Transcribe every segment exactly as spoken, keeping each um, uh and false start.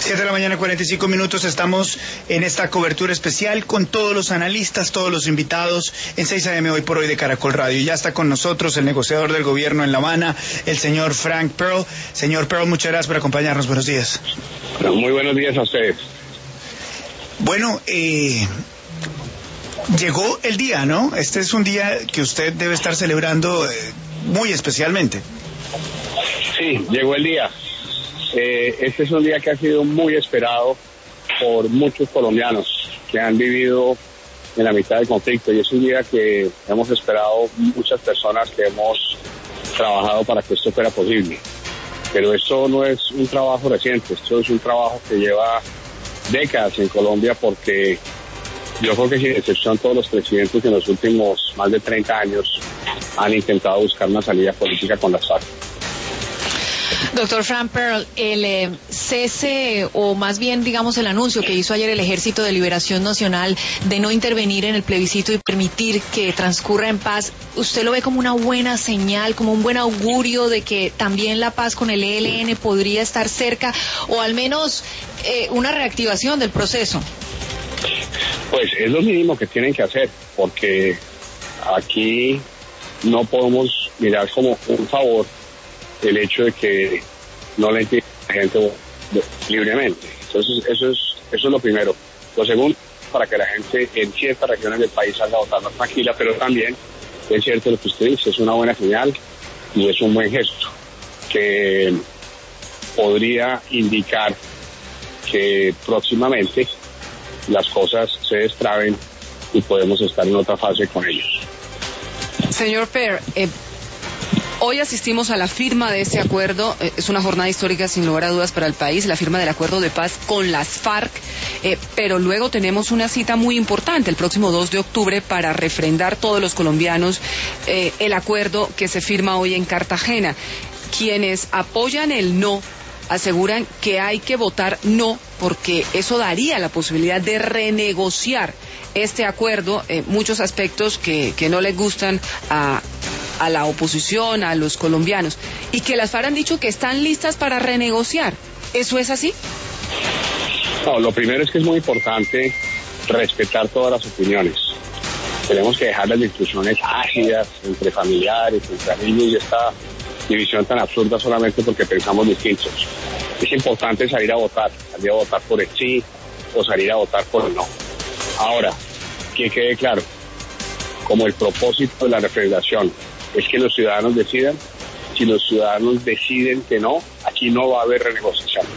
siete de la mañana, cuarenta y cinco minutos. Estamos en esta cobertura especial con todos los analistas, todos los invitados en seis a eme hoy por hoy de Caracol Radio. Ya está con nosotros el negociador del gobierno en La Habana, el señor Frank Pearl. Señor Pearl, muchas gracias por acompañarnos. Buenos días. Muy buenos días a ustedes. Bueno, eh, llegó el día, ¿no? Este es un día que usted debe estar celebrando eh, muy especialmente. Sí, llegó el día. Eh, este es un día que ha sido muy esperado por muchos colombianos que han vivido en la mitad del conflicto, y es un día que hemos esperado muchas personas que hemos trabajado para que esto fuera posible. Pero esto no es un trabajo reciente, esto es un trabajo que lleva décadas en Colombia, porque yo creo que sin excepción todos los presidentes en los últimos más de treinta años han intentado buscar una salida política con las FARC. Doctor Frank Pearl, el eh, cese, o más bien digamos el anuncio que hizo ayer el Ejército de Liberación Nacional de no intervenir en el plebiscito y permitir que transcurra en paz, ¿usted lo ve como una buena señal, como un buen augurio de que también la paz con el E L N podría estar cerca, o al menos eh, una reactivación del proceso? Pues es lo mínimo que tienen que hacer, porque aquí no podemos mirar como un favor el hecho de que no le entienda a la gente libremente. Entonces eso es eso es lo primero. Lo segundo, para que la gente en ciertas regiones del país salga a votar más tranquila, pero también es cierto lo que usted dice, es una buena señal y es un buen gesto que podría indicar que próximamente las cosas se destraben y podemos estar en otra fase con ellos. Señor Pearl, eh, hoy asistimos a la firma de ese acuerdo. Eh, es una jornada histórica sin lugar a dudas para el país, la firma del acuerdo de paz con las FARC, eh, pero luego tenemos una cita muy importante el próximo dos de octubre para refrendar todos los colombianos eh, el acuerdo que se firma hoy en Cartagena. Quienes apoyan el no aseguran que hay que votar no, porque eso daría la posibilidad de renegociar este acuerdo, eh, muchos aspectos que, que no les gustan a, a la oposición, a los colombianos, y que las FARC han dicho que están listas para renegociar. ¿Eso es así? No, lo primero es que es muy importante respetar todas las opiniones. Tenemos que dejar las discusiones ácidas entre familiares, entre amigos, y esta división tan absurda solamente porque pensamos distintos. Es importante salir a votar, salir a votar por el sí o salir a votar por el no. Ahora, que quede claro, como el propósito de la refrendación es que los ciudadanos decidan, si los ciudadanos deciden que no, aquí no va a haber renegociación.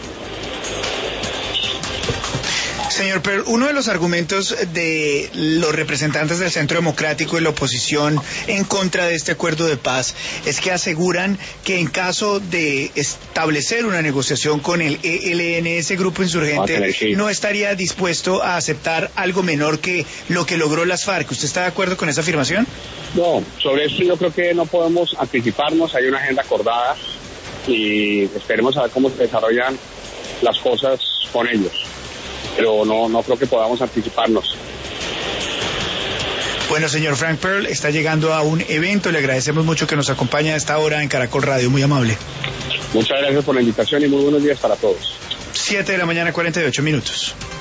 Señor Pearl, uno de los argumentos de los representantes del Centro Democrático y la oposición en contra de este acuerdo de paz es que aseguran que en caso de establecer una negociación con el E L N, ese grupo insurgente no estaría dispuesto a aceptar algo menor que lo que logró las FARC. ¿Usted está de acuerdo con esa afirmación? No, sobre eso yo creo que no podemos anticiparnos, hay una agenda acordada y esperemos a ver cómo se desarrollan las cosas con ellos. Pero no, no creo que podamos anticiparnos. Bueno, señor Frank Pearl, está llegando a un evento. Le agradecemos mucho que nos acompañe a esta hora en Caracol Radio. Muy amable. Muchas gracias por la invitación y muy buenos días para todos. siete de la mañana, cuarenta y ocho minutos.